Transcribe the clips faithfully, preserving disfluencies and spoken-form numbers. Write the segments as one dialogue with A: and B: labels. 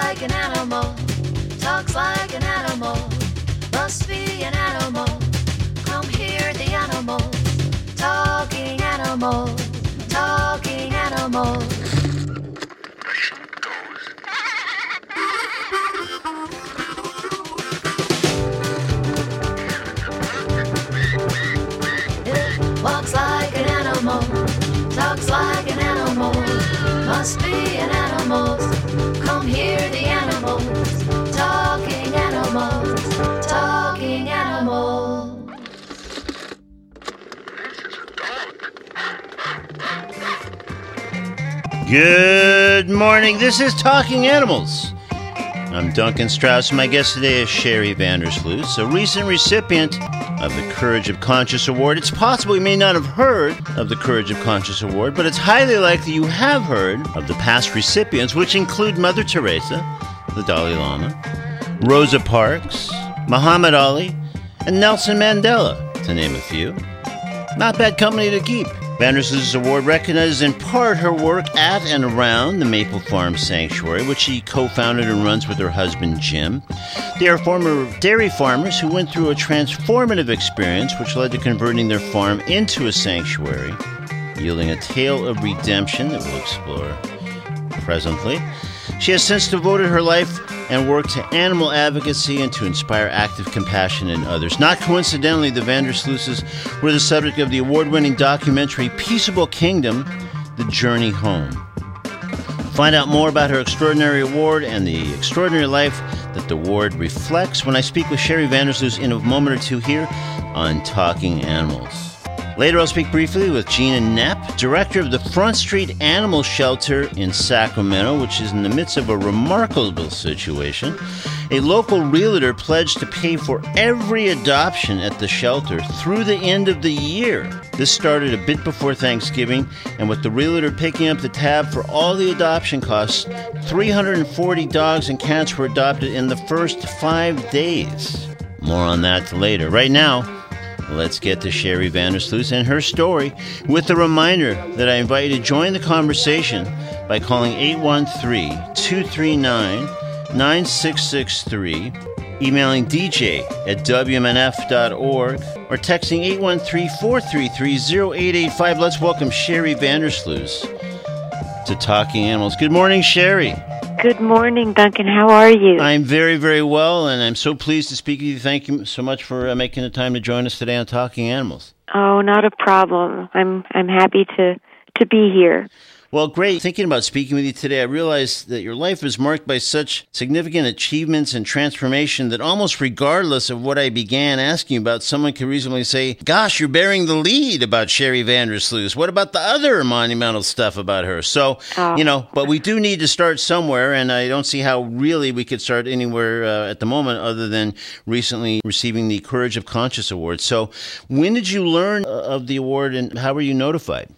A: like an animal, talks like an animal, must be an animal. Come hear the animals, talking animals, talking animals. It walks like an animal, talks like an animal, must be an animal. Come hear the animals, talking animals, talking animals.
B: Good morning, this is Talking Animals. I'm Duncan Strauss. My guest today is Sherry Vandersloot, a recent recipient of the Courage of Conscious Award. It's possible you may not have heard of the Courage of Conscious Award, but it's highly likely you have heard of the past recipients, which include Mother Teresa, the Dalai Lama, Rosa Parks, Muhammad Ali, and Nelson Mandela, to name a few. Not bad company to keep. Vandersloot's award recognizes in part her work at and around the Maple Farm Sanctuary, which she co-founded and runs with her husband, Jim. They are former dairy farmers who went through a transformative experience which led to converting their farm into a sanctuary, yielding a tale of redemption that we'll explore presently. She has since devoted her life and work to animal advocacy and to inspire active compassion in others. Not coincidentally, the Vandersloots were the subject of the award-winning documentary Peaceable Kingdom, The Journey Home. Find out more about her extraordinary award and the extraordinary life that the award reflects when I speak with Sherry Vandersloot in a moment or two here on Talking Animals. Later, I'll speak briefly with Gina Knepp, director of the Front Street Animal Shelter in Sacramento, which is in the midst of a remarkable situation. A local realtor pledged to pay for every adoption at the shelter through the end of the year. This started a bit before Thanksgiving, and with the realtor picking up the tab for all the adoption costs, three hundred forty dogs and cats were adopted in the first five days. More on that later. Right now, let's get to Sherry Vandersloot and her story, with a reminder that I invite you to join the conversation by calling eight one three, two three nine, nine six six three, emailing d j at w m n f dot org, or texting eight one three, four three three, zero eight eight five. Let's welcome Sherry Vandersloot to Talking Animals. Good morning, Sherry.
C: Good morning, Duncan. How are you?
B: I'm very, very well, and I'm so pleased to speak with you. Thank you so much for uh, making the time to join us today on Talking Animals.
C: Oh, not a problem. I'm I'm happy to, to be here.
B: Well, great. Thinking about speaking with you today, I realized that your life is marked by such significant achievements and transformation that almost regardless of what I began asking about, someone could reasonably say, gosh, you're bearing the lead about Sherry Vandersloot. What about the other monumental stuff about her? So, oh. you know, but we do need to start somewhere, and I don't see how really we could start anywhere uh, at the moment other than recently receiving the Courage of Conscious Award. So when did you learn of the award, and how were you notified?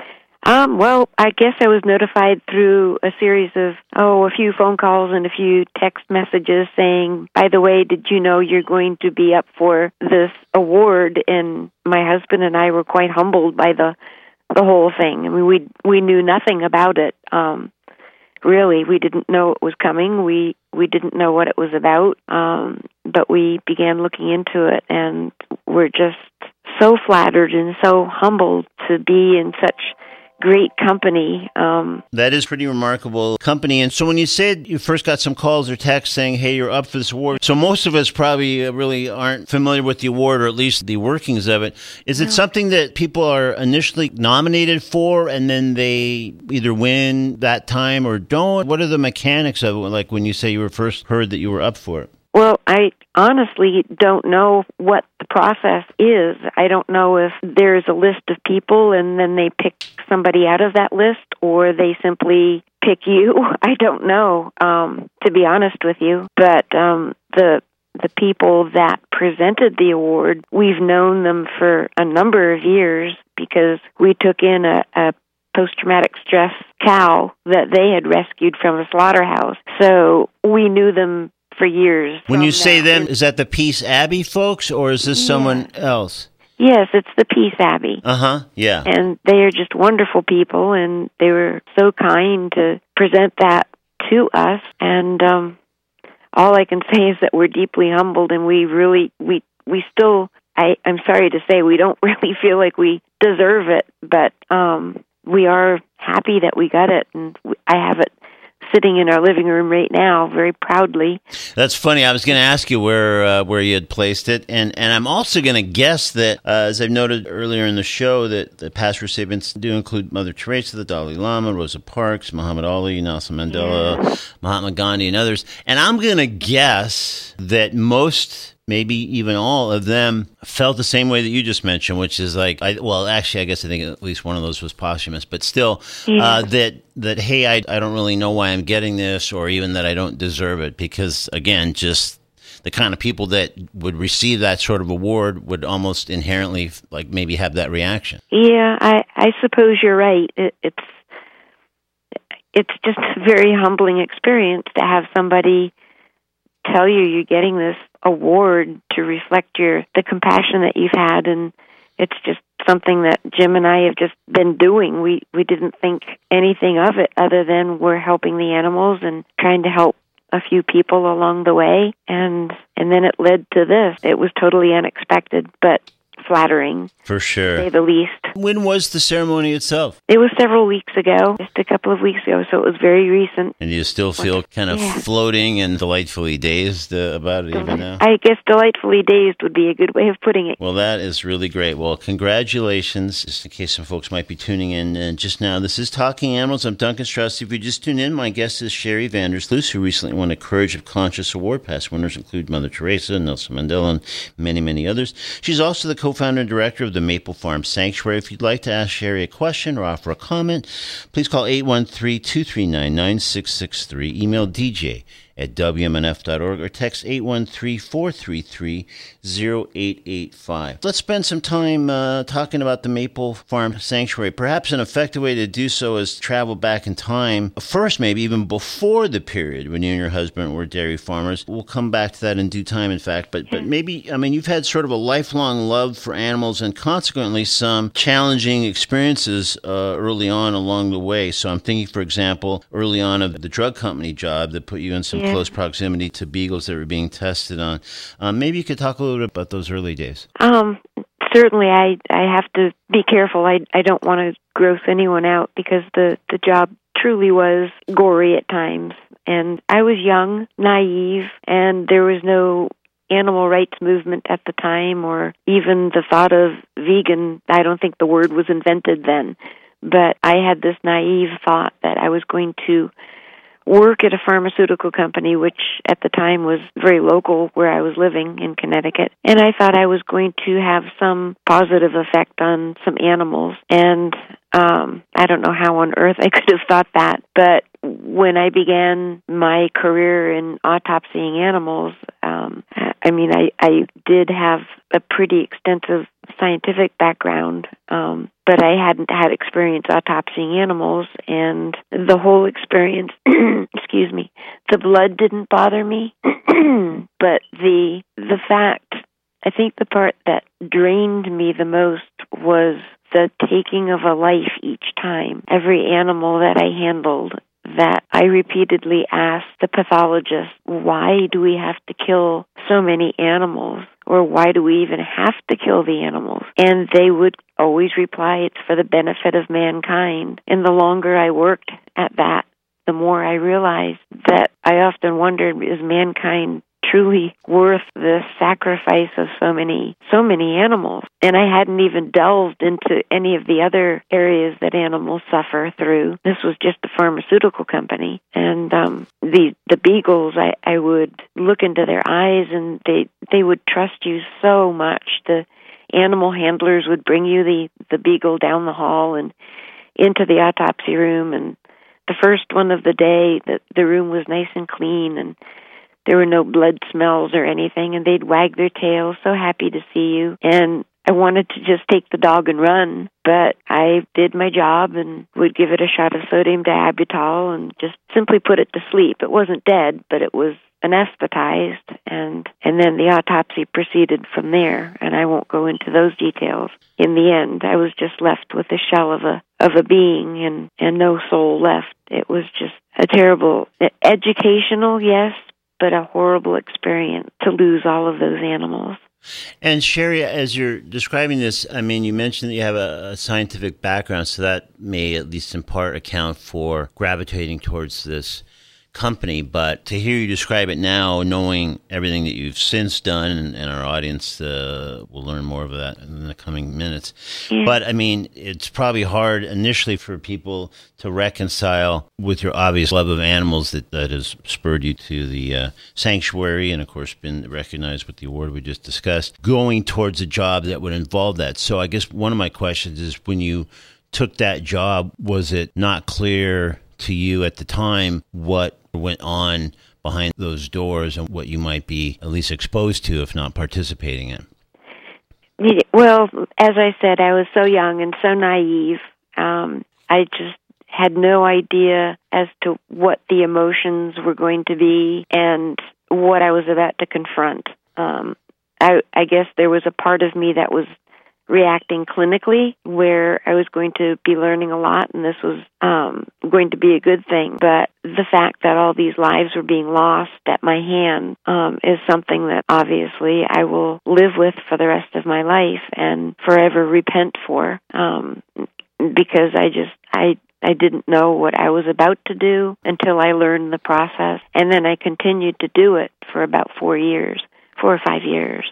C: Um, well, I guess I was notified through a series of, oh, a few phone calls and a few text messages saying, by the way, did you know you're going to be up for this award? And my husband and I were quite humbled by the the whole thing. I mean, we we knew nothing about it. Um, really, we didn't know it was coming. We we didn't know what it was about, um, but we began looking into it, and we're just so flattered and so humbled to be in such great company. Um,
B: that is pretty remarkable company. And so when you said you first got some calls or texts saying, hey, you're up for this award, so most of us probably really aren't familiar with the award, or at least the workings of it. Is it no. something that people are initially nominated for and then they either win that time or don't? What are the mechanics of it, like when you say you were first heard that you were up for it?
C: Well, I honestly don't know what the process is. I don't know if there's a list of people and then they pick somebody out of that list, or they simply pick you. I don't know, um, to be honest with you. But um, the the people that presented the award, we've known them for a number of years because we took in a, a post-traumatic stress cow that they had rescued from a slaughterhouse. So we knew them for years.
B: When you say
C: that.
B: them, is that the Peace Abbey folks, or is this yeah. someone else?
C: Yes, it's the Peace Abbey.
B: Uh-huh, yeah.
C: And they are just wonderful people, and they were so kind to present that to us. And um, all I can say is that we're deeply humbled, and we really, we we still, I, I'm sorry to say, we don't really feel like we deserve it, but um, we are happy that we got it, and I have it sitting in our living room right now, very proudly.
B: That's funny. I was going to ask you where uh, where you had placed it, and, and I'm also going to guess that, uh, as I've noted earlier in the show, that the past recipients do include Mother Teresa, the Dalai Lama, Rosa Parks, Muhammad Ali, Nelson Mandela, yeah. Mahatma Gandhi, and others. And I'm going to guess that most, maybe even all of them, felt the same way that you just mentioned, which is like, I, well, actually, I guess I think at least one of those was posthumous, but still, yeah. uh, that, that, hey, I, I don't really know why I'm getting this, or even that I don't deserve it, because, again, just the kind of people that would receive that sort of award would almost inherently, like, maybe have that reaction.
C: Yeah, I, I suppose you're right. It, it's, it's just a very humbling experience to have somebody tell you you're getting this award to reflect your the compassion that you've had, and it's just something that Jim and I have just been doing. We we didn't think anything of it other than we're helping the animals and trying to help a few people along the way, and and then it led to this. It was totally unexpected, but flattering,
B: for sure,
C: to say the least.
B: When was the ceremony itself?
C: It was several weeks ago, just a couple of weeks ago, so it was very recent.
B: And you still feel kind of yeah. floating and delightfully dazed uh, about it even now?
C: I guess delightfully dazed would be a good way of putting it.
B: Well, that is really great. Well, congratulations, just in case some folks might be tuning in and just now. This is Talking Animals. I'm Duncan Strauss. If you just tuned in, my guest is Sherry Vandersloot, who recently won a Courage of Conscience Award. Past winners include Mother Teresa, Nelson Mandela, and many, many others. She's also the co-founder and director of the Maple Farm Sanctuary. If you'd like to ask Sherry a question or offer a comment, please call eight one three, two three nine, nine six six three. Email D J at W M N F dot org or text eight one three, four three three, zero eight eight five. Let's spend some time uh, talking about the Maple Farm Sanctuary. Perhaps an effective way to do so is travel back in time, first maybe even before the period when you and your husband were dairy farmers. We'll come back to that in due time, in fact, but, but maybe, I mean, you've had sort of a lifelong love for animals and consequently some challenging experiences uh, early on along the way. So I'm thinking, for example, early on of the drug company job that put you in some yeah. close proximity to beagles that were being tested on. Um, maybe you could talk a little bit about those early days.
C: Um, certainly, I I have to be careful. I I don't want to gross anyone out because the, the job truly was gory at times. And I was young, naive, and there was no animal rights movement at the time or even the thought of vegan. I don't think the word was invented then. But I had this naive thought that I was going to work at a pharmaceutical company, which at the time was very local where I was living in Connecticut. And I thought I was going to have some positive effect on some animals. And um, I don't know how on earth I could have thought that. But when I began my career in autopsying animals, um, I mean, I, I did have a pretty extensive scientific background, um, but I hadn't had experience autopsying animals, and the whole experience, excuse me, the blood didn't bother me, but the the fact, I think the part that drained me the most was the taking of a life each time. Every animal that I handled, that I repeatedly asked the pathologist, why do we have to kill so many animals? Or why do we even have to kill the animals? And they would always reply, it's for the benefit of mankind. And the longer I worked at that, the more I realized that I often wondered, is mankind truly worth the sacrifice of so many, so many animals? And I hadn't even delved into any of the other areas that animals suffer through. This was just a pharmaceutical company. And um, the the beagles, I, I would look into their eyes and they they would trust you so much. The animal handlers would bring you the, the beagle down the hall and into the autopsy room. And the first one of the day, the, the room was nice and clean and there were no blood smells or anything, and they'd wag their tails, so happy to see you. And I wanted to just take the dog and run, but I did my job and would give it a shot of sodium diabutal and just simply put it to sleep. It wasn't dead, but it was anesthetized, and and then the autopsy proceeded from there, and I won't go into those details. In the end, I was just left with the shell of a of a being and, and no soul left. It was just a terrible, educational, yes, but a horrible experience to lose all of those animals.
B: And Sherry, as you're describing this, I mean, you mentioned that you have a, a scientific background, so that may at least in part account for gravitating towards this company. But to hear you describe it now, knowing everything that you've since done, and, and our audience uh, will learn more of that in the coming minutes. Yeah. But, I mean, it's probably hard initially for people to reconcile with your obvious love of animals that, that has spurred you to the uh, sanctuary and, of course, been recognized with the award we just discussed, going towards a job that would involve that. So I guess one of my questions is, when you took that job, was it not clear to you at the time what went on behind those doors and what you might be at least exposed to, if not participating in?
C: Well, as I said, I was so young and so naive. Um, I just had no idea as to what the emotions were going to be and what I was about to confront. Um, I, I guess there was a part of me that was reacting clinically, where I was going to be learning a lot, and this was um, going to be a good thing. But the fact that all these lives were being lost at my hand um, is something that obviously I will live with for the rest of my life and forever repent for, um, because I just, I I didn't know what I was about to do until I learned the process. And then I continued to do it for about four years, four or five years.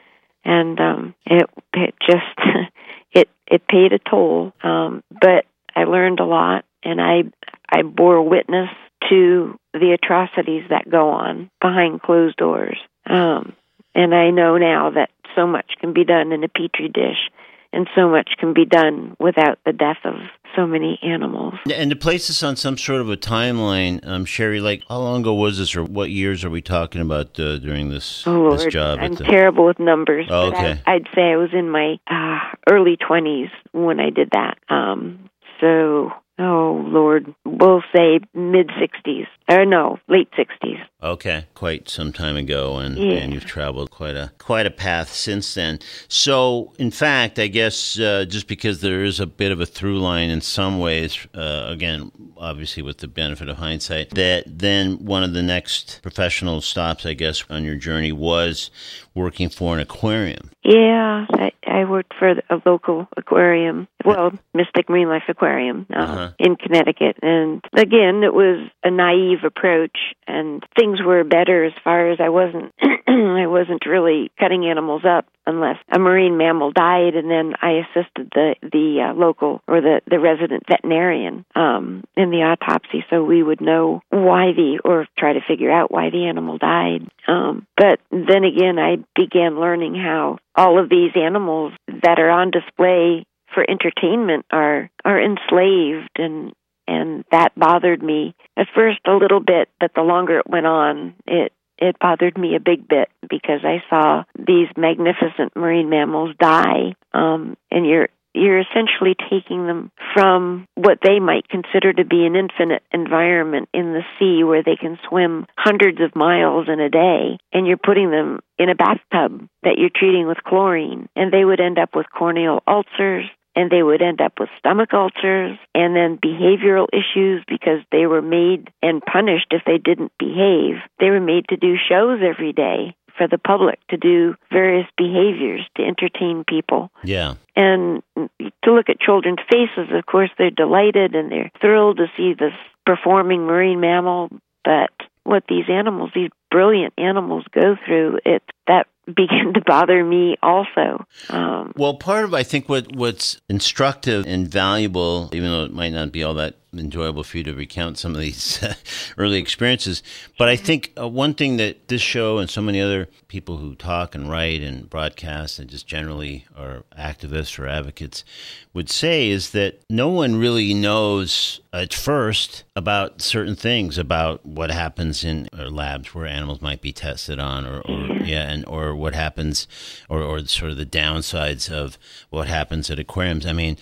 C: And um, it it just it it paid a toll, um, but I learned a lot, and I I bore witness to the atrocities that go on behind closed doors. Um, and I know now that so much can be done in a petri dish, and so much can be done without the death of so many animals.
B: And to place this on some sort of a timeline, um, Sherry, like how long ago was this, or what years are we talking about uh, during this,
C: oh, Lord,
B: this job?
C: I'm
B: the...
C: terrible with numbers.
B: Oh,
C: but
B: okay.
C: I, I'd say I was in my uh, early twenties when I did that. Um, so, oh, Lord, we'll say mid-sixties. Or no, late sixties.
B: Okay, quite some time ago, and,
C: yeah.
B: and you've traveled quite a quite a path since then. So, in fact, I guess uh, just because there is a bit of a through line in some ways, uh, again, obviously with the benefit of hindsight, that then one of the next professional stops, I guess, on your journey was working for an aquarium.
C: Yeah, I, I worked for a local aquarium, well, Mystic Marine Life Aquarium uh, uh-huh. in Connecticut. And again, it was a naive approach, and things were better as far as I wasn't I wasn't really cutting animals up unless a marine mammal died, and then I assisted the the uh, local or the, the resident veterinarian um, in the autopsy, so we would know why the or try to figure out why the animal died. Um, but then again, I began learning how all of these animals that are on display for entertainment are are enslaved, and and that bothered me at first a little bit, but the longer it went on, it it bothered me a big bit, because I saw these magnificent marine mammals die, um, and you're you're essentially taking them from what they might consider to be an infinite environment in the sea, where they can swim hundreds of miles in a day, and you're putting them in a bathtub that you're treating with chlorine, and they would end up with corneal ulcers, and they would end up with stomach ulcers, and then behavioral issues, because they were made and punished if they didn't behave. They were made to do shows every day for the public, to do various behaviors to entertain people.
B: Yeah.
C: And to look at children's faces, of course, they're delighted and they're thrilled to see this performing marine mammal, but what these animals, these brilliant animals go through, it that began to bother me also. Um,
B: well, part of, I think, what what's instructive and valuable, even though it might not be all that enjoyable for you to recount some of these uh, early experiences, but I think uh, one thing that this show and so many other people who talk and write and broadcast and just generally are activists or advocates would say is that no one really knows at first about certain things, about what happens in uh, labs where animals might be tested on, or, or yeah, and or what happens, or, or sort of the downsides of what happens at aquariums. I mean,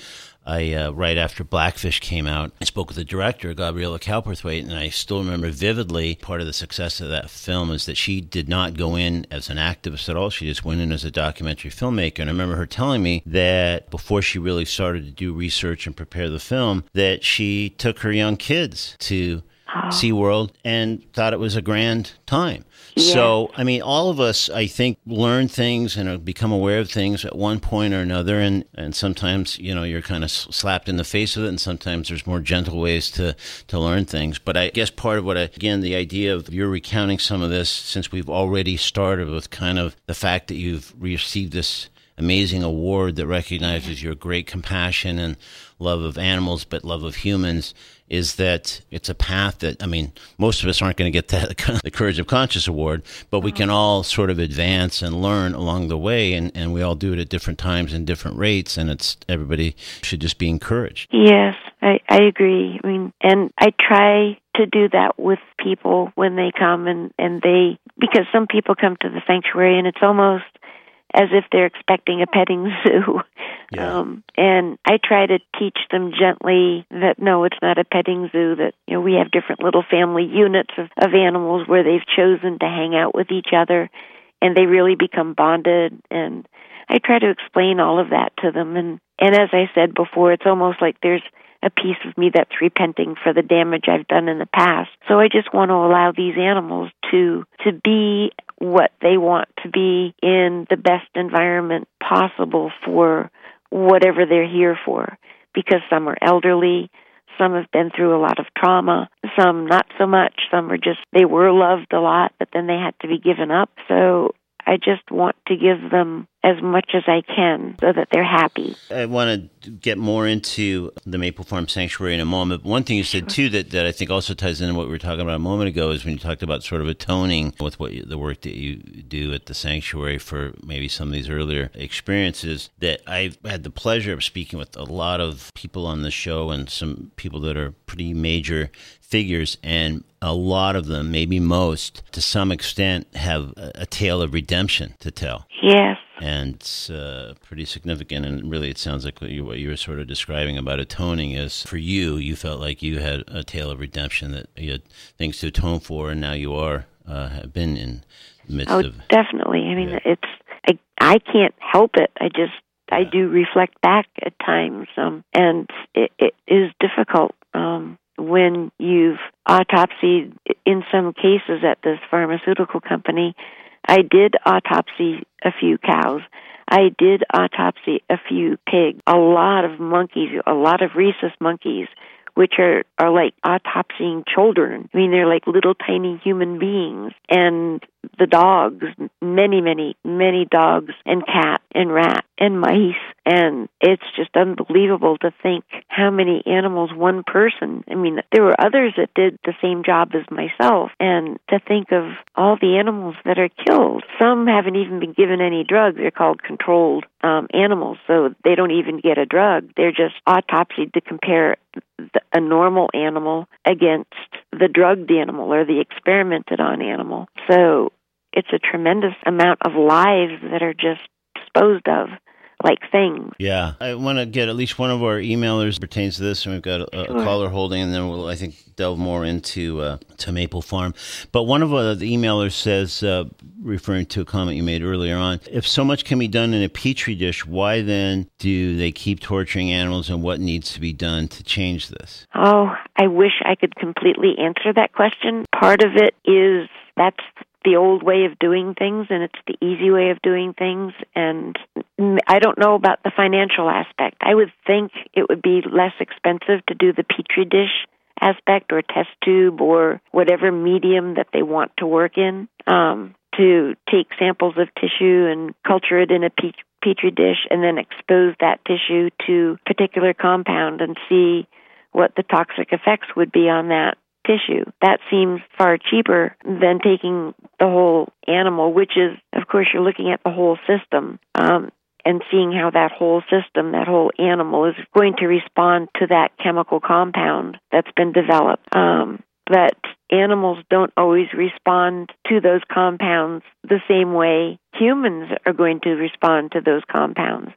B: I uh, right after Blackfish came out, I spoke with the director, Gabriella Cowperthwaite, and I still remember vividly part of the success of that film is that she did not go in as an activist at all. She just went in as a documentary filmmaker. And I remember her telling me that before she really started to do research and prepare the film, that she took her young kids to oh. SeaWorld and thought it was a grand time. Yeah. So, I mean, all of us, I think, learn things and become aware of things at one point or another. And, and sometimes, you know, you're kind of slapped in the face with it. And sometimes there's more gentle ways to, to learn things. But I guess part of what, I, again, the idea of you're recounting some of this, since we've already started with kind of the fact that you've received this amazing award that recognizes your great compassion and love of animals, but love of humans, is that it's a path that, I mean, most of us aren't going to get that, the Courage of Conscious Award, but we can all sort of advance and learn along the way, and, and we all do it at different times and different rates, and it's everybody should just be encouraged.
C: Yes, I, I agree. I mean, and I try to do that with people when they come, and, and they, because some people come to the sanctuary, and it's almost as if they're expecting a petting zoo. Yeah. Um, and I try to teach them gently that, no, it's not a petting zoo, that, you know, we have different little family units of, of animals where they've chosen to hang out with each other, and they really become bonded. And I try to explain all of that to them. And, and as I said before, it's almost like there's a piece of me that's repenting for the damage I've done in the past. So I just want to allow these animals to to be what they want to be in the best environment possible for whatever they're here for. Because some are elderly, some have been through a lot of trauma, some not so much, some are just, they were loved a lot, but then they had to be given up. So I just want to give them as much as I can so that they're happy.
B: I want to get more into the Maple Farm Sanctuary in a moment. One thing you said, too, that, that I think also ties into what we were talking about a moment ago is when you talked about sort of atoning with what you, the work that you do at the sanctuary for maybe some of these earlier experiences, that I've had the pleasure of speaking with a lot of people on the show and some people that are pretty major figures, and a lot of them, maybe most, to some extent, have a, a tale of redemption to tell.
C: Yes.
B: And it's uh, pretty significant, and really it sounds like what you, what you were sort of describing about atoning is, for you, you felt like you had a tale of redemption, that you had things to atone for, and now you are, uh, have been in the midst
C: oh,
B: of... Oh,
C: definitely. I mean,
B: yeah.
C: it's, I, I can't help it. I just, yeah. I do reflect back at times, um, and it, it is difficult. Um, when you've autopsied, in some cases at this pharmaceutical company, I did autopsy a few cows. I did autopsy a few pigs, a lot of monkeys, a lot of rhesus monkeys, which are, are like autopsying children. I mean, they're like little tiny human beings. And the dogs, many, many, many dogs and cats and rats and mice. And it's just unbelievable to think how many animals one person, I mean, there were others that did the same job as myself. And to think of all the animals that are killed. Some haven't even been given any drugs. They're called controlled um, animals, so they don't even get a drug. They're just autopsied to compare the, a normal animal against the drugged animal or the experimented on animal. So it's a tremendous amount of lives that are just disposed of like things.
B: Yeah. I want to get at least one of our emailers pertains to this, and we've got a, a sure. caller holding, and then we'll, I think, delve more into uh, to Maple Farm. But one of uh, the emailers says, uh, referring to a comment you made earlier on, if so much can be done in a petri dish, why then do they keep torturing animals, and what needs to be done to change this?
C: Oh, I wish I could completely answer that question. Part of it is that's the old way of doing things, and it's the easy way of doing things. And I don't know about the financial aspect. I would think it would be less expensive to do the petri dish aspect or test tube or whatever medium that they want to work in, um, to take samples of tissue and culture it in a pe- petri dish and then expose that tissue to particular compound and see what the toxic effects would be on that tissue. That seems far cheaper than taking the whole animal, which is, of course, you're looking at the whole system, um, and seeing how that whole system, that whole animal is going to respond to that chemical compound that's been developed. Um, but animals don't always respond to those compounds the same way humans are going to respond to those compounds.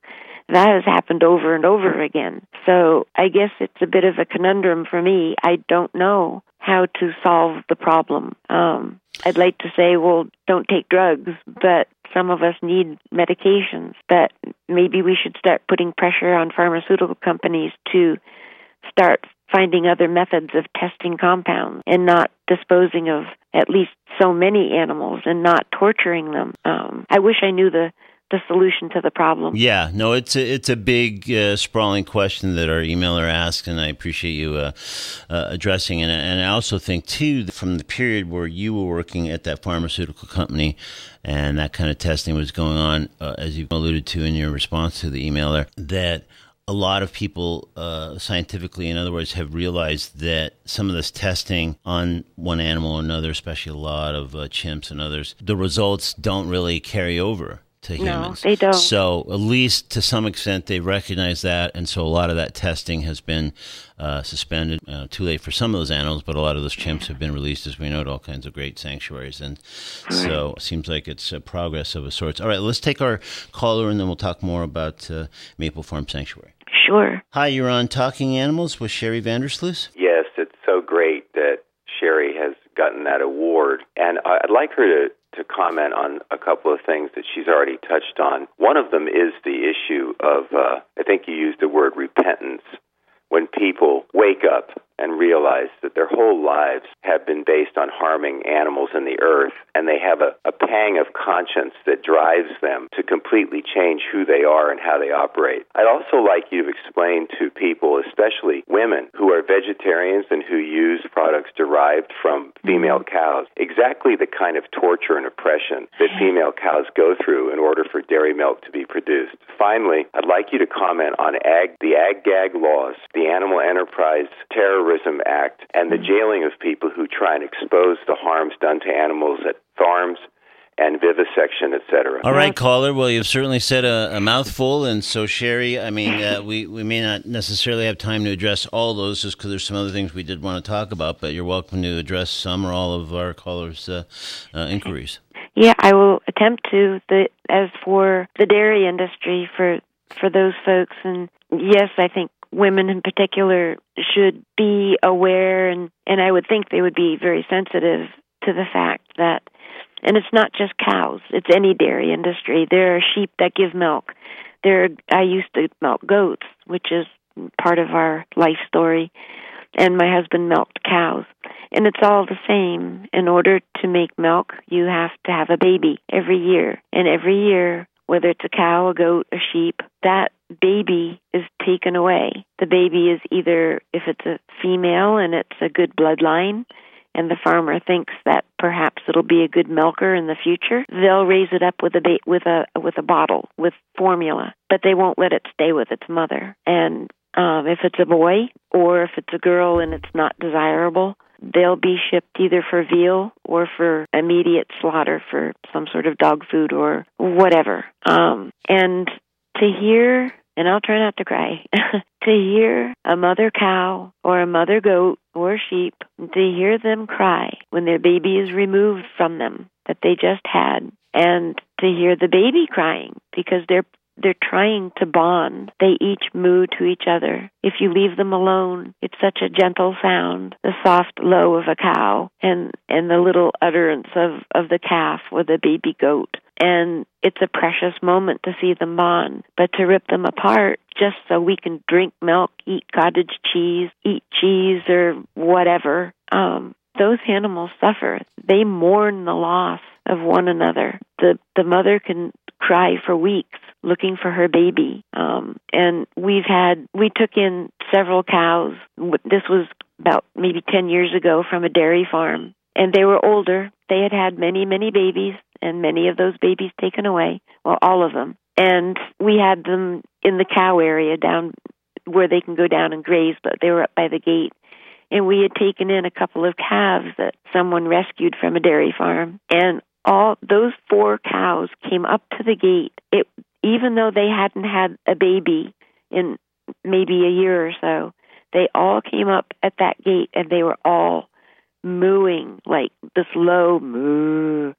C: that has happened over and over again. So I guess it's a bit of a conundrum for me. I don't know how to solve the problem. Um, I'd like to say, well, don't take drugs, but some of us need medications. But maybe we should start putting pressure on pharmaceutical companies to start finding other methods of testing compounds and not disposing of at least so many animals and not torturing them. Um, I wish I knew the the solution to the problem.
B: Yeah, no, it's a, it's a big, uh, sprawling question that our emailer asked, and I appreciate you uh, uh, addressing it. And I also think, too, that from the period where you were working at that pharmaceutical company and that kind of testing was going on, uh, as you alluded to in your response to the emailer, that a lot of people uh, scientifically, in other words, have realized that some of this testing on one animal or another, especially a lot of uh, chimps and others, the results don't really carry over to humans.
C: No, they don't.
B: So at least to some extent they recognize that, and so a lot of that testing has been uh, suspended. Uh, too late for some of those animals, but a lot of those chimps have been released, as we know, to all kinds of great sanctuaries. And so it seems like it's a progress of a sort. All right, let's take our caller, and then we'll talk more about uh, Maple Farm Sanctuary.
C: Sure.
B: Hi, you're on Talking Animals with Sherry Vandersloot.
D: Yes, it's so great that Sherry has gotten that award. And I'd like her to, to comment on a couple of things that she's already touched on. One of them is the issue of, uh, I think you used the word repentance, when people wake up and realize that their whole lives have been based on harming animals in the earth, and they have a, a pang of conscience that drives them to completely change who they are and how they operate. I'd also like you to explain to people, especially women who are vegetarians and who use products derived from female cows, exactly the kind of torture and oppression that female cows go through in order for dairy milk to be produced. Finally, I'd like you to comment on ag, the ag-gag laws, the Animal Enterprise Terrorism Act, and the jailing of people who try and expose the harms done to animals at farms and vivisection, et cetera.
B: All right, caller. Well, you've certainly said a, a mouthful, and so, Sherry, I mean, uh, we, we may not necessarily have time to address all those just because there's some other things we did want to talk about, but you're welcome to address some or all of our callers' uh, uh, inquiries.
C: Yeah, I will attempt to. The, as for the dairy industry, for for those folks, and yes, I think women in particular should be aware, and, and I would think they would be very sensitive to the fact that, and it's not just cows, it's any dairy industry. There are sheep that give milk. There are, I used to milk goats, which is part of our life story, and my husband milked cows. And it's all the same. In order to make milk, you have to have a baby every year. And every year, whether it's a cow, a goat, a sheep, that baby is taken away. The baby is either, if it's a female and it's a good bloodline, and the farmer thinks that perhaps it'll be a good milker in the future, they'll raise it up with a ba- with a with a bottle with formula, but they won't let it stay with its mother. And um, if it's a boy or if it's a girl and it's not desirable, they'll be shipped either for veal or for immediate slaughter for some sort of dog food or whatever. Um, and to hear, and I'll try not to cry, to hear a mother cow or a mother goat or sheep, to hear them cry when their baby is removed from them that they just had, and to hear the baby crying because they're They're trying to bond. They each moo to each other. If you leave them alone, it's such a gentle sound, the soft low of a cow and, and the little utterance of, of the calf or the baby goat. And it's a precious moment to see them bond. But to rip them apart just so we can drink milk, eat cottage cheese, eat cheese or whatever, um, those animals suffer. They mourn the loss of one another. The, the mother can cry for weeks looking for her baby. Um, and we've had, we took in several cows. This was about maybe ten years ago from a dairy farm. And they were older. They had had many, many babies, and many of those babies taken away. Well, all of them. And we had them in the cow area down where they can go down and graze, but they were up by the gate. And we had taken in a couple of calves that someone rescued from a dairy farm. And all those four cows came up to the gate. It, even though they hadn't had a baby in maybe a year or so, they all came up at that gate, and they were all mooing, like this low moo.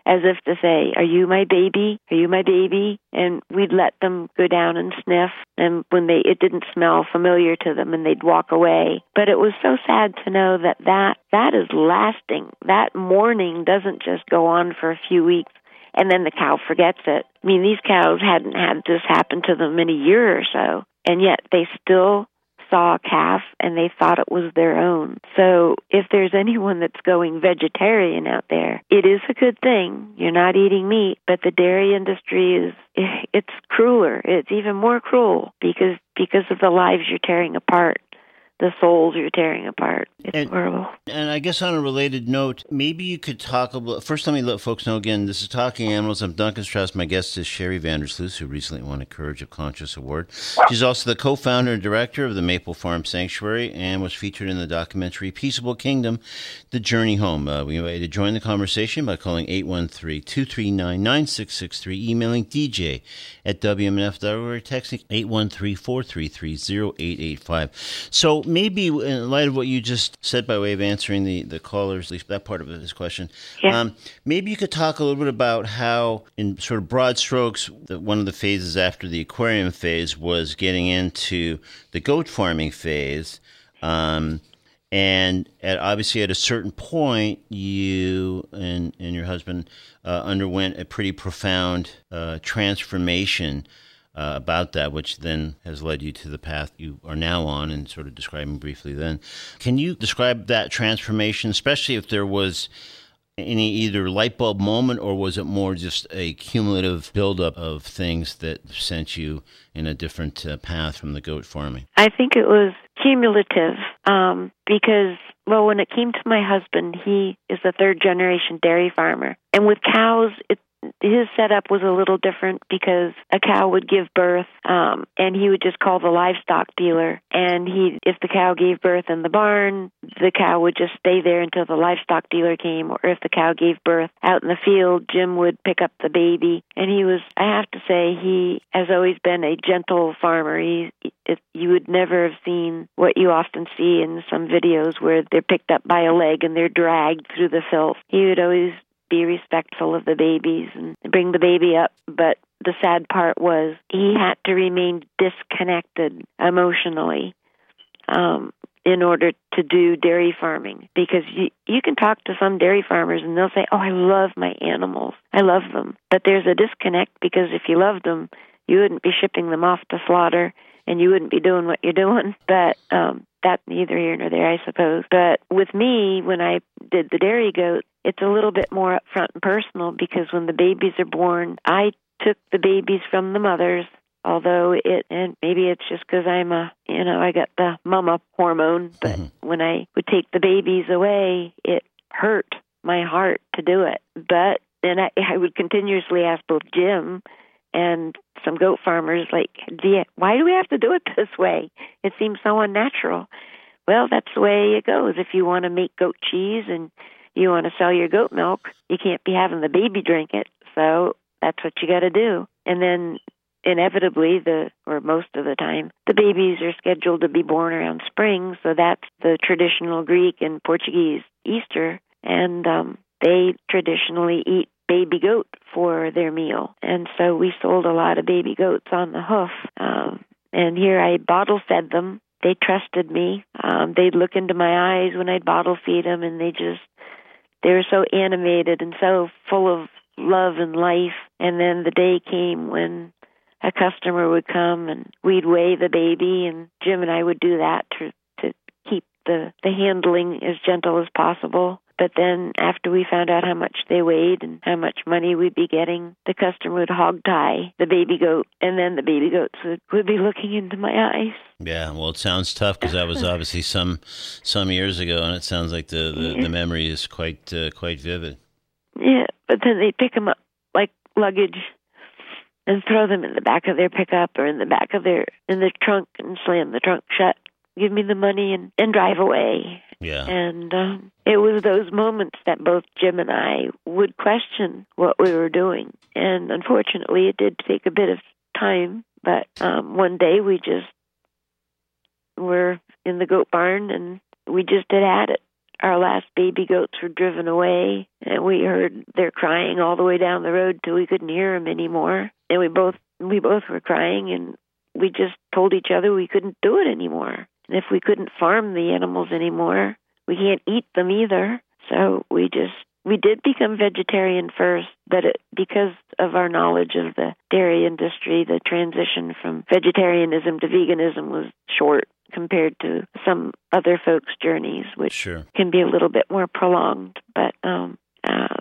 C: as if to say, are you my baby? Are you my baby? And we'd let them go down and sniff, and when they it didn't smell familiar to them, and they'd walk away. But it was so sad to know that that, that is lasting. That mourning doesn't just go on for a few weeks, and then the cow forgets it. I mean, these cows hadn't had this happen to them in a year or so, and yet they still saw a calf and they thought it was their own. So if there's anyone that's going vegetarian out there, it is a good thing. You're not eating meat, but the dairy industry is, it's crueler. It's even more cruel because because of the lives you're tearing apart. The souls you're tearing apart. It's
B: and,
C: horrible.
B: And I guess on a related note, maybe you could talk a little. First, let me let folks know again, this is Talking Animals. I'm Duncan Strauss. My guest is Sherry Vandersloot, who recently won a Courage of Conscience Award. She's also the co-founder and director of the Maple Farm Sanctuary and was featured in the documentary Peaceable Kingdom, The Journey Home. Uh, we invite you to join the conversation by calling eight one three, two three nine, nine six six three, emailing D J at W M N F dot org, or texting eight one three, four three three, zero eight eight five. So maybe in light of what you just said by way of answering the, the caller's, at least that part of his question,
C: yeah.
B: um, maybe you could talk a little bit about how, in sort of broad strokes, the, one of the phases after the aquarium phase was getting into the goat farming phase. Um, and at, obviously at a certain point, you and, and your husband uh, underwent a pretty profound uh, transformation Uh, about that, which then has led you to the path you are now on, and sort of describing briefly then. Can you describe that transformation, especially if there was any either light bulb moment, or was it more just a cumulative buildup of things that sent you in a different uh, path from the goat farming?
C: I think it was cumulative um, because, well, when it came to my husband, he is a third-generation dairy farmer. And with cows, it his setup was a little different because a cow would give birth, um, and he would just call the livestock dealer. And he, if the cow gave birth in the barn, the cow would just stay there until the livestock dealer came. Or if the cow gave birth out in the field, Jim would pick up the baby. And he was, I have to say, he has always been a gentle farmer. He, it, you would never have seen what you often see in some videos where they're picked up by a leg and they're dragged through the filth. He would always be respectful of the babies and bring the baby up. But the sad part was he had to remain disconnected emotionally um, in order to do dairy farming. Because you, you can talk to some dairy farmers and they'll say, oh, I love my animals. I love them. But there's a disconnect because if you loved them, you wouldn't be shipping them off to slaughter and you wouldn't be doing what you're doing. But um, that's neither here nor there, I suppose. But with me, when I did the dairy goat, it's a little bit more upfront and personal because when the babies are born, I took the babies from the mothers, although it, and maybe it's just because I'm a, you know, I got the mama hormone, but mm-hmm. when I would take the babies away, it hurt my heart to do it. But then I, I would continuously ask both Jim and some goat farmers, like, do you, why do we have to do it this way? It seems so unnatural. Well, that's the way it goes. If you want to make goat cheese and you want to sell your goat milk, you can't be having the baby drink it. So that's what you got to do. And then inevitably, the or most of the time, the babies are scheduled to be born around spring. So that's the traditional Greek and Portuguese Easter. And um, they traditionally eat baby goat for their meal. And so we sold a lot of baby goats on the hoof. Um, and here I bottle fed them. They trusted me. Um, they'd look into my eyes when I'd bottle feed them, and they just, they were so animated and so full of love and life. And then the day came when a customer would come and we'd weigh the baby, and Jim and I would do that to, to keep the, the handling as gentle as possible. But then after we found out how much they weighed and how much money we'd be getting, the customer would hog tie the baby goat, and then the baby goats would, would be looking into my eyes.
B: Yeah, well, it sounds tough because that was obviously some some years ago, and it sounds like the, the, yeah. the memory is quite uh, quite vivid.
C: Yeah, but then they'd pick them up like luggage and throw them in the back of their pickup or in the back of their, in the trunk and slam the trunk shut. Give me the money and, and drive away.
B: Yeah.
C: And um, it was those moments that both Jim and I would question what we were doing. And unfortunately, it did take a bit of time. But um, one day we just were in the goat barn and we just had had it. our last baby goats were driven away, and we heard their crying all the way down the road till we couldn't hear them anymore. And we both we both were crying, and we just told each other we couldn't do it anymore. And if we couldn't farm the animals anymore, we can't eat them either. So we just we did become vegetarian first, but it, because of our knowledge of the dairy industry, the transition from vegetarianism to veganism was short compared to some other folks' journeys, which
B: Sure.
C: can be a little bit more prolonged. But um, uh,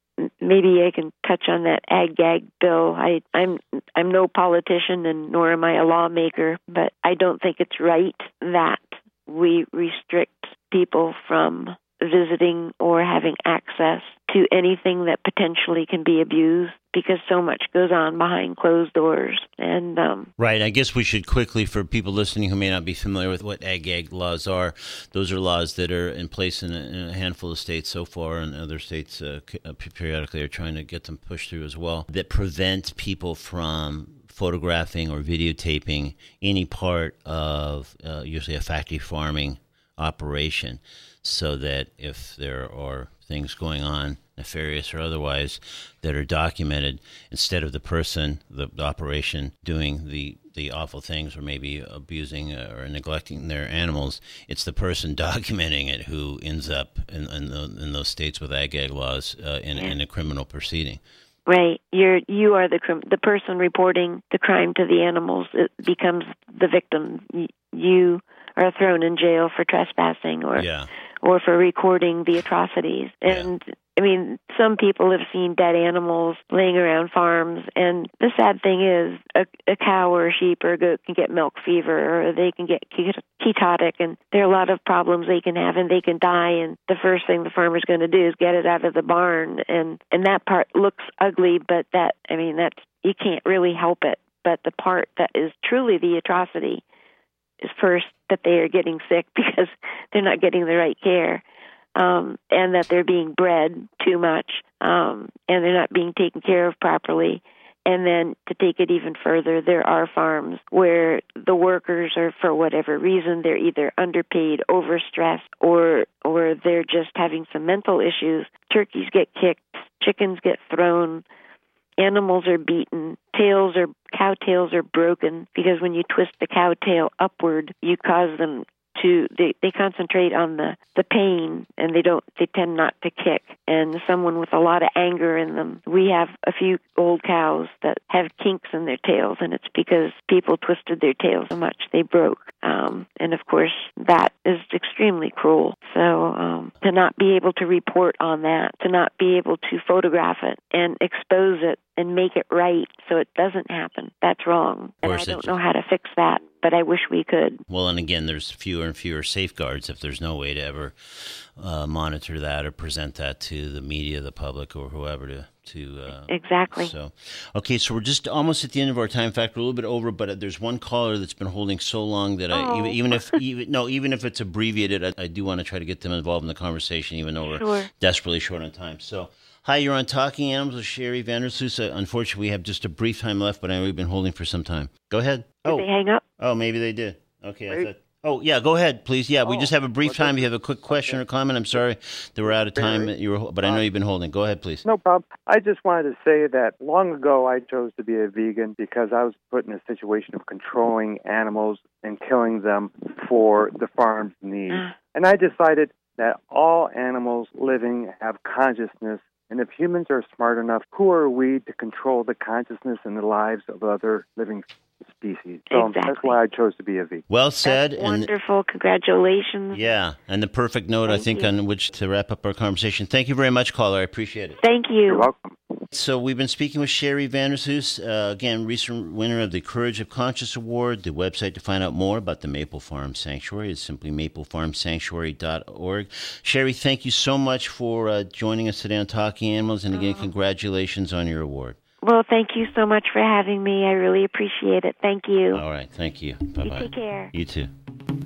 C: maybe I can touch on that ag-gag bill. I, I'm I'm no politician, and nor am I a lawmaker, but I don't think it's right that we restrict people from visiting or having access to anything that potentially can be abused, because so much goes on behind closed doors. And um,
B: Right. I guess we should quickly, for people listening who may not be familiar with what ag-gag laws are, those are laws that are in place in a, in a handful of states so far, and other states uh, periodically are trying to get them pushed through as well, that prevent people from photographing or videotaping any part of uh, usually a factory farming operation, so that if there are things going on, nefarious or otherwise, that are documented, instead of the person, the, the operation, doing the, the awful things or maybe abusing or neglecting their animals, it's the person documenting it who ends up in, in, the, in those states with ag-gag laws uh, in,
C: Yeah.
B: in a criminal proceeding.
C: Right, you're you are the crim- the person reporting the crime to the animals. It becomes the victim. Y- You are thrown in jail for trespassing or
B: Yeah.
C: or for recording the atrocities. And I mean, some people have seen dead animals laying around farms, and the sad thing is a, a cow or a sheep or a goat can get milk fever, or they can get ketotic, and there are a lot of problems they can have, and they can die, and the first thing the farmer's going to do is get it out of the barn, and, and that part looks ugly, but that, I mean, that's, you can't really help it. But the part that is truly the atrocity is first that they are getting sick because they're not getting the right care. Um, and that they're being bred too much, um, and they're not being taken care of properly. And then to take it even further, there are farms where the workers are, for whatever reason, they're either underpaid, overstressed, or or they're just having some mental issues. Turkeys get kicked, chickens get thrown, animals are beaten, tails are cow tails are broken, because when you twist the cow tail upward, you cause them to they, they concentrate on the, the pain, and they don't they tend not to kick. And someone with a lot of anger in them, we have a few old cows that have kinks in their tails, and it's because people twisted their tails so much they broke. Um, and of course, that is extremely cruel. So um, to not be able to report on that, to not be able to photograph it and expose it and make it right so it doesn't happen, that's wrong. And I don't know how to fix that, but I wish we could.
B: Well, and again, there's fewer and fewer safeguards if there's no way to ever uh, monitor that or present that to the media, the public, or whoever to to uh,
C: exactly.
B: So, okay, so we're just almost at the end of our time. In fact, we're a little bit over, but there's one caller that's been holding so long that I
C: oh.
B: even, even if even no, even if it's abbreviated, I, I do want to try to get them involved in the conversation, even though we're
C: sure.
B: desperately short on time. So. Hi, you're on Talking Animals with Sherry Vandersloot. Uh, unfortunately, we have just a brief time left, but I know we've been holding for some time. Go ahead.
C: Did
B: oh,
C: they hang up?
B: Oh, maybe they did. Okay, I thought. Oh, yeah, go ahead, please. Yeah, we
E: Oh,
B: just have a brief
E: okay.
B: time. If you have a quick question
E: Okay.
B: or comment, I'm sorry that we're out of time.
E: Very.
B: You were, but I know you've been holding. Go ahead, please.
E: No problem. I just wanted to say that long ago I chose to be a vegan because I was put in a situation of controlling animals and killing them for the farm's needs.
C: Uh.
E: And I decided that all animals living have consciousness. And if humans are smart enough, who are we to control the consciousness and the lives of other living species? So
C: exactly.
E: that's why I chose to be a vegan.
B: Well said.
C: That's
B: and
C: wonderful. Congratulations.
B: yeah, and the perfect note,
C: Thank
B: I think,
C: you.
B: on which to wrap up our conversation. Thank you very much, caller. I appreciate it.
C: Thank you.
E: You're welcome.
B: So we've been speaking with Sherry Vandersloot, uh, again, recent winner of the Courage of Conscience Award. The website to find out more about the Maple Farm Sanctuary is simply maple farm sanctuary dot org. Sherry, thank you so much for uh, joining us today on Talking Animals, and again,
C: Oh.
B: congratulations on your award.
C: Well, thank you so much for having me. I really appreciate it. Thank you.
B: All right, thank you. Bye-bye.
C: You take care.
B: You too.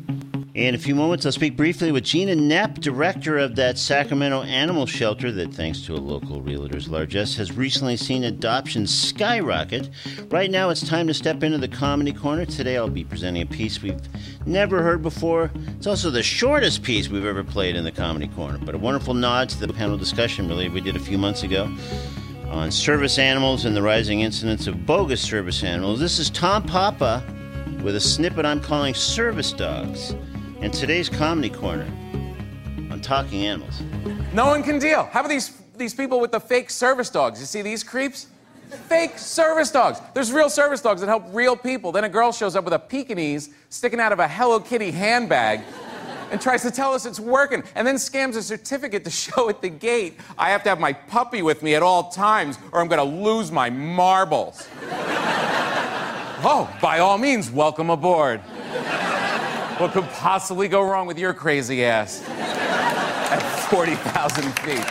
B: In a few moments, I'll speak briefly with Gina Knepp, director of that Sacramento animal shelter that, thanks to a local realtor's largesse, has recently seen adoptions skyrocket. Right now, it's time to step into the Comedy Corner. Today, I'll be presenting a piece we've never heard before. It's also the shortest piece we've ever played in the Comedy Corner, but a wonderful nod to the panel discussion, really, we did a few months ago on service animals and the rising incidence of bogus service animals. This is Tom Papa with a snippet I'm calling Service Dogs. And today's Comedy Corner on Talking Animals.
F: No one can deal. How about these these people with the fake service dogs? You see these creeps? Fake service dogs. There's real service dogs that help real people. Then a girl shows up with a Pekingese sticking out of a Hello Kitty handbag and tries to tell us it's working, and then scams a certificate to show at the gate. I have to have my puppy with me at all times or I'm gonna lose my marbles. Oh, by all means, welcome aboard. What could possibly go wrong with your crazy ass at forty thousand feet?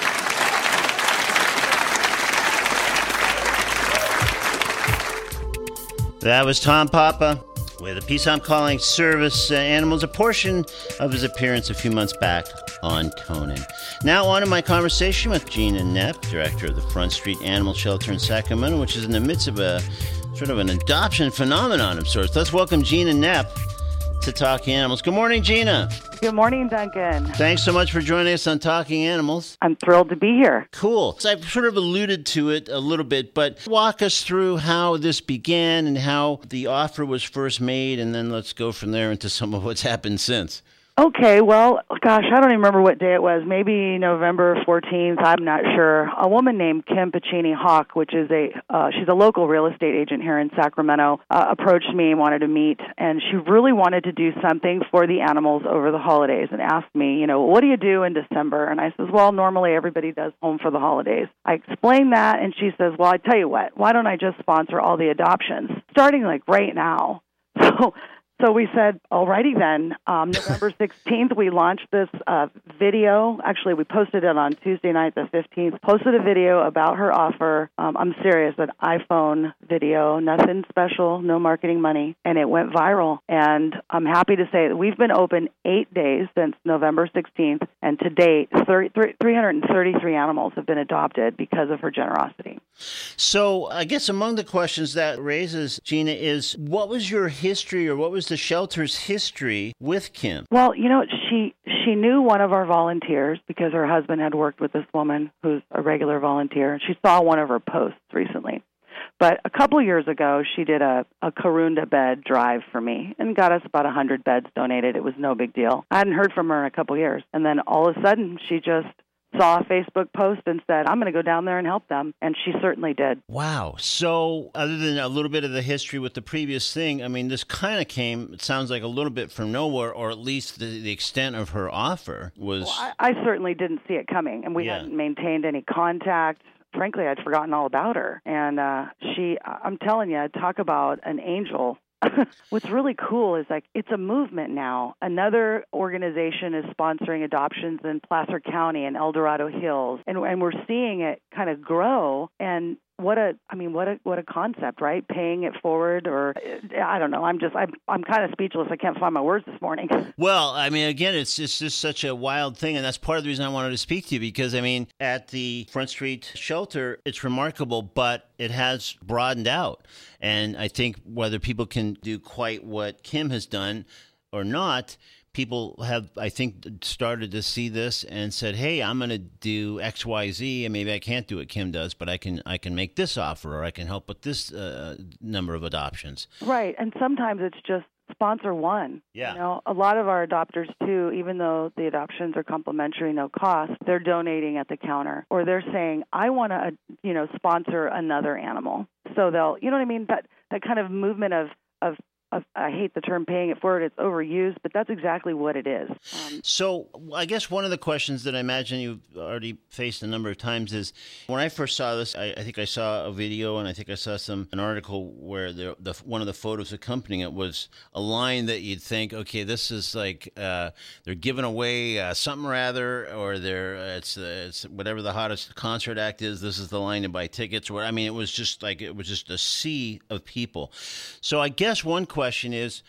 B: That was Tom Papa with a piece I'm calling Service uh, Animals, a portion of his appearance a few months back on Conan. Now on to my conversation with Gina Knepp, director of the Front Street Animal Shelter in Sacramento, which is in the midst of a sort of an adoption phenomenon of sorts. Let's welcome Gina Knepp to Talking Animals. Good morning, Gina.
G: Good morning, Duncan.
B: Thanks so much for joining us on Talking Animals.
G: I'm thrilled to be here.
B: Cool. So I've sort of alluded to it a little bit, but walk us through how this began and how the offer was first made, and then let's go from there into some of what's happened since.
G: Okay, well, gosh, I don't even remember what day it was. Maybe November fourteenth, I'm not sure. A woman named Kim Pacini Hawk, which is a, uh, she's a local real estate agent here in Sacramento, uh, approached me and wanted to meet, and she really wanted to do something for the animals over the holidays and asked me, you know, what do you do in December? And I says, well, normally everybody does home for the holidays. I explained that, and she says, well, I tell you what, why don't I just sponsor all the adoptions, starting like right now? So... So we said, alrighty then. Um, November sixteenth, we launched this uh, video. Actually, we posted it on Tuesday night, the fifteenth. Posted a video about her offer. Um, I'm serious, an iPhone video, nothing special, no marketing money, and it went viral. And I'm happy to say that we've been open eight days since November sixteenth, and to date, three hundred thirty-three animals have been adopted because of her generosity.
B: So I guess among the questions that raises, Gina, is what was your history or what was the shelter's history with Kim?
G: Well, you know, she she knew one of our volunteers because her husband had worked with this woman who's a regular volunteer. She saw one of her posts recently. But a couple years ago, she did a, a Karunda bed drive for me and got us about one hundred beds donated. It was no big deal. I hadn't heard from her in a couple years. And then all of a sudden, she just saw a Facebook post and said, I'm going to go down there and help them. And she certainly did.
B: Wow. So other than a little bit of the history with the previous thing, I mean, this kind of came, it sounds like a little bit from nowhere, or at least the, the extent of her offer was...
G: Well, I, I certainly didn't see it coming, and we
B: yeah.
G: hadn't maintained any contact. Frankly, I'd forgotten all about her. And uh, she, I'm telling you, talk about an angel. What's really cool is, like, it's a movement now. Another organization is sponsoring adoptions in Placer County and El Dorado Hills, and, and we're seeing it kind of grow. And what a, I mean, what a, what a concept, right? Paying it forward, or I don't know. I'm just, I'm, I'm kind of speechless. I can't find my words this morning.
B: Well, I mean, again, it's it's just such a wild thing, and that's part of the reason I wanted to speak to you, because I mean, at the Front Street Shelter, it's remarkable, but it has broadened out, and I think whether people can do quite what Kim has done or not, people have, I think, started to see this and said, hey, I'm going to do X, Y, Z, and maybe I can't do what Kim does, but I can I can make this offer, or I can help with this uh, number of adoptions.
G: Right, and sometimes it's just sponsor one.
B: Yeah.
G: You know, a lot of our adopters, too, even though the adoptions are complimentary, no cost, they're donating at the counter, or they're saying, I want to, uh, you know, sponsor another animal. So they'll, you know what I mean? That, that kind of movement of, of I hate the term paying it forward. It's overused, but that's exactly what it is. Um,
B: so I guess one of the questions that I imagine you've already faced a number of times is, when I first saw this, I, I think I saw a video, and I think I saw some an article where the, the one of the photos accompanying it was a line that you'd think, okay, this is like uh, they're giving away uh, something rather, or they're uh, it's uh, it's whatever the hottest concert act is. This is the line to buy tickets. Or I mean, it was just like it was just a sea of people. So I guess one question. Question is,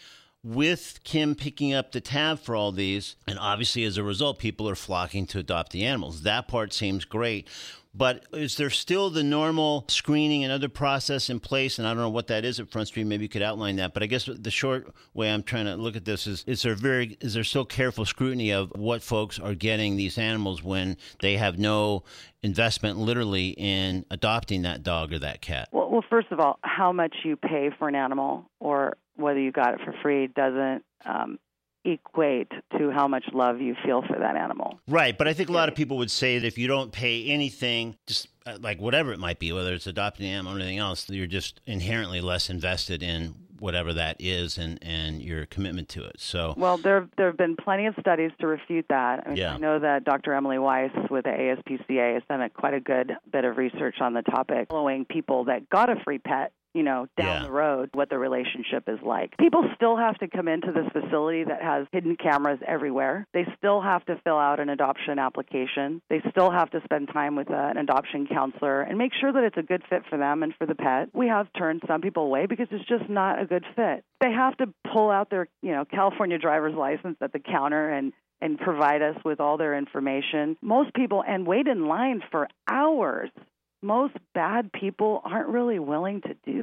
B: with Kim picking up the tab for all these, and obviously as a result, people are flocking to adopt the animals. That part seems great. But is there still the normal screening and other process in place? And I don't know what that is at Front Street. Maybe you could outline that. But I guess the short way I'm trying to look at this is: is there very is there still careful scrutiny of what folks are getting these animals when they have no investment, literally, in adopting that dog or that cat?
G: Well, well, first of all, how much you pay for an animal or whether you got it for free doesn't um, equate to how much love you feel for that animal.
B: Right, but I think a lot of people would say that if you don't pay anything, just uh, like whatever it might be, whether it's adopting an animal or anything else, you're just inherently less invested in whatever that is and, and your commitment to it. So,
G: well, there there have been plenty of studies to refute that. I mean,
B: yeah.
G: I know that Doctor Emily Weiss with the A S P C A has done a, quite a good bit of research on the topic, following people that got a free pet, you know, down
B: yeah.
G: the road, what the relationship is like. People still have to come into this facility that has hidden cameras everywhere. They still have to fill out an adoption application. They still have to spend time with a, an adoption counselor and make sure that it's a good fit for them and for the pet. We have turned some people away because it's just not a good fit. They have to pull out their, you know, California driver's license at the counter and and provide us with all their information. Most people, and wait in line for hours. Most bad people aren't really willing to do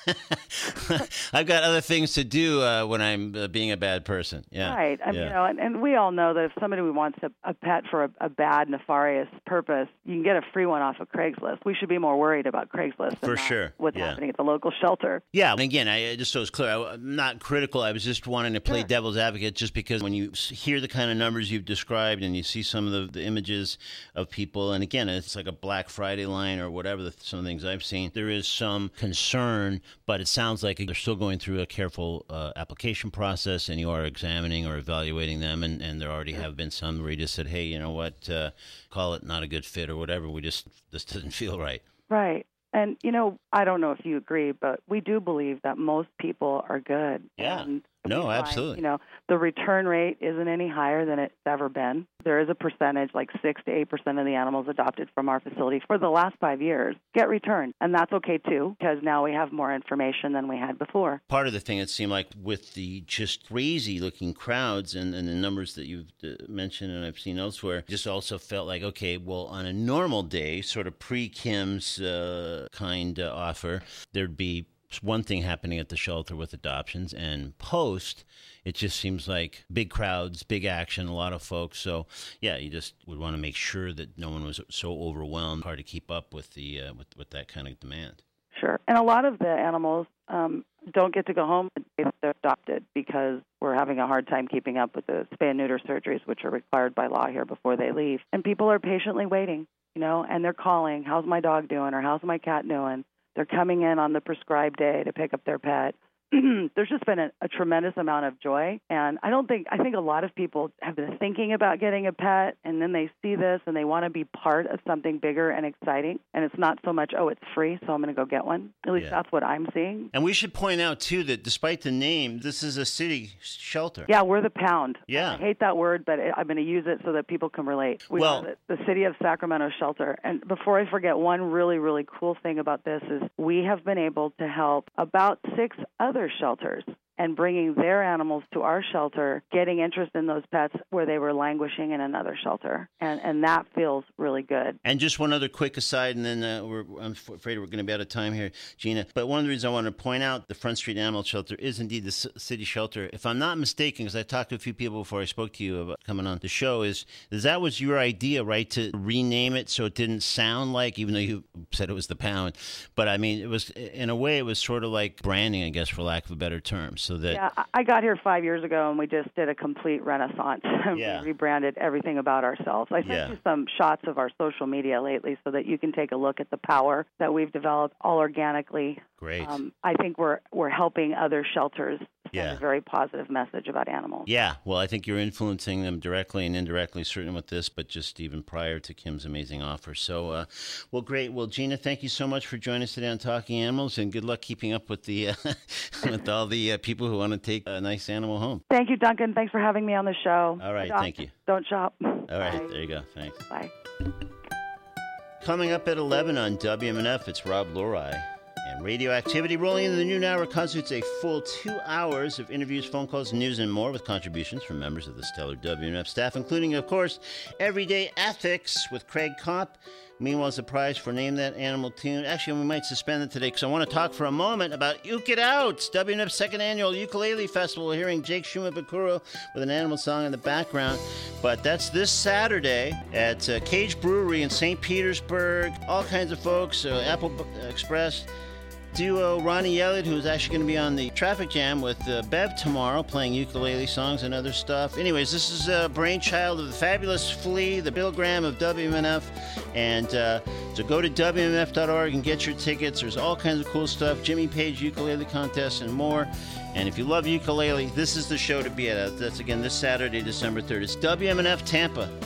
G: that.
B: I've got other things to do uh, when I'm uh, being a bad person. Yeah,
G: right. I mean,
B: yeah.
G: you know, and, and we all know that if somebody wants a, a pet for a, a bad, nefarious purpose, you can get a free one off of Craigslist. We should be more worried about Craigslist than
B: for
G: not
B: sure.
G: what's
B: yeah.
G: happening at the local shelter.
B: Yeah, and again, I just so it's clear, I, I'm not critical. I was just wanting to play
G: sure.
B: devil's advocate, just because when you hear the kind of numbers you've described and you see some of the, the images of people, and again, it's like a Black Friday line or whatever, the, some things I've seen, there is some concern, but it sounds like they're still going through a careful uh, application process, and you are examining or evaluating them, and, and there already have been some where you just said, hey, you know what, uh, call it not a good fit or whatever, we just, this doesn't feel right.
G: Right. And, you know, I don't know if you agree, but we do believe that most people are good.
B: Yeah.
G: And
B: no,
G: find,
B: absolutely.
G: You know, the return rate isn't any higher than it's ever been. There is a percentage, like six to eight percent of the animals adopted from our facility for the last five years get returned. And that's okay, too, because now we have more information than we had before.
B: Part of the thing, it seemed like, with the just crazy-looking crowds and, and the numbers that you've uh, mentioned and I've seen elsewhere, just also felt like, okay, well, on a normal day, sort of pre-Kim's uh, kind uh, offer, there'd be one thing happening at the shelter with adoptions, and post, it just seems like big crowds, big action, a lot of folks. So, yeah, you just would want to make sure that no one was so overwhelmed, hard to keep up with the uh, with, with that kind of demand.
G: Sure. And a lot of the animals um, don't get to go home if they're adopted because we're having a hard time keeping up with the spay and neuter surgeries, which are required by law here before they leave. And people are patiently waiting, you know, and they're calling, how's my dog doing or how's my cat doing? They're coming in on the prescribed day to pick up their pet. There's just been a, a tremendous amount of joy. And I don't think, I think a lot of people have been thinking about getting a pet, and then they see this and they want to be part of something bigger and exciting. And it's not so much, oh, it's free, so I'm going to go get one. At least
B: yeah.
G: that's what I'm seeing.
B: And we should point out, too, that despite the name, this is a city shelter.
G: Yeah, we're the Pound.
B: Yeah.
G: I hate that word, but I'm going to use it so that people can relate. We
B: well,
G: are the, the City of Sacramento Shelter. And before I forget, one really, really cool thing about this is we have been able to help about six other shelters and bringing their animals to our shelter, getting interest in those pets where they were languishing in another shelter. And and that feels really good.
B: And just one other quick aside, and then uh, we're, I'm afraid we're going to be out of time here, Gina. But one of the reasons I want to point out the Front Street Animal Shelter is indeed the c- city shelter. If I'm not mistaken, because I talked to a few people before I spoke to you about coming on the show, is, is that was your idea, right, to rename it so it didn't sound like, even though you said it was the Pound, but I mean, it was, in a way, it was sort of like branding, I guess, for lack of a better term. So that
G: yeah, I got here five years ago, and we just did a complete renaissance.
B: Yeah.
G: We rebranded everything about ourselves. I sent
B: Yeah.
G: you some shots of our social media lately so that you can take a look at the power that we've developed all organically.
B: Great.
G: Um, I think we're we're helping other shelters send
B: Yeah.
G: a very positive message about animals.
B: Yeah, well, I think you're influencing them directly and indirectly, certainly with this, but just even prior to Kim's amazing offer. So, uh, well, great. Well, Gina, thank you so much for joining us today on Talking Animals, and good luck keeping up with the uh, with all the uh, people who want to take a nice animal home.
G: Thank you, Duncan. Thanks for having me on the show.
B: All right,
G: Adopt,
B: thank you.
G: Don't shop.
B: All right,
G: Bye.
B: there you go. Thanks.
G: Bye.
B: Coming up at eleven on W M N F, it's Rob Lurai. and Radioactivity. Rolling into the noon hour constitutes a full two hours of interviews, phone calls, news, and more with contributions from members of the stellar W N F staff, including, of course, Everyday Ethics with Craig Kopp. Meanwhile, as a prize for Name That Animal Tune. Actually, we might suspend it today because I want to talk for a moment about Uke It Out, W N F's second annual ukulele festival. We're hearing Jake Shumabakuro with an animal song in the background. But that's this Saturday at uh, Cage Brewery in Saint Petersburg. All kinds of folks, uh, Apple Express duo Ronnie Elliott, who's actually going to be on the Traffic Jam with uh, Bev tomorrow, playing ukulele songs and other stuff. Anyways, this is a brainchild of the fabulous Flea, the Bill Graham of W N F. And uh, so go to W N F dot org and get your tickets. There's all kinds of cool stuff, Jimmy Page ukulele contest and more. And if you love ukulele, this is the show to be at. That's again this Saturday, December third. It's W M N F Tampa.